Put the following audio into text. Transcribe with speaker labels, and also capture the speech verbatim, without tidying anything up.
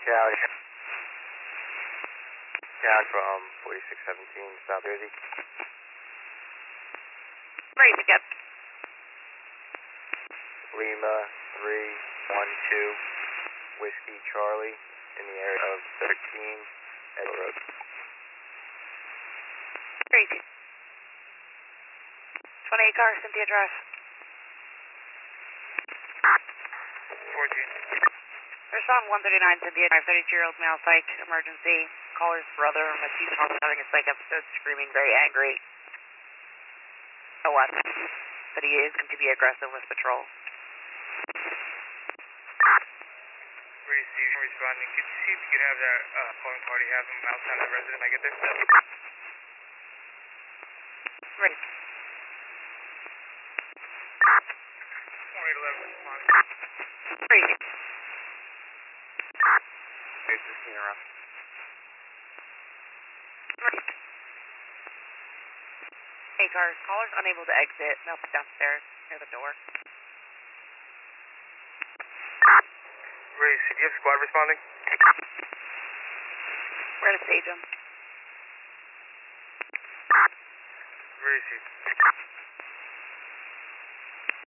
Speaker 1: Cali. Cali from forty-six seventeen, South Jersey.
Speaker 2: Ready to get.
Speaker 1: Lima three one two, Whiskey Charlie, in the area of thirteen, Edge Road.
Speaker 2: Crazy. twenty-eight car, Cynthia Drive.
Speaker 1: fourteen.
Speaker 2: Respond one thirty-nine, Cynthia Drive, thirty-two-year-old male psych, emergency. Caller's brother, Matisse, having a psych episode, screaming, very angry. Oh, what? But he is going to be aggressive with patrol.
Speaker 3: Brady Station responding. Could you see if you could have that uh, calling party have him outside the resident? I get there?
Speaker 2: Ready.
Speaker 3: twenty-eight eleven responding.
Speaker 2: Ready.
Speaker 1: Hey, fifteen around.
Speaker 2: Ready. Hey, cars. Caller's unable to exit. Nope, downstairs near the door.
Speaker 3: Brady, do you have squad responding?
Speaker 2: We're going to stage him.
Speaker 3: Brady,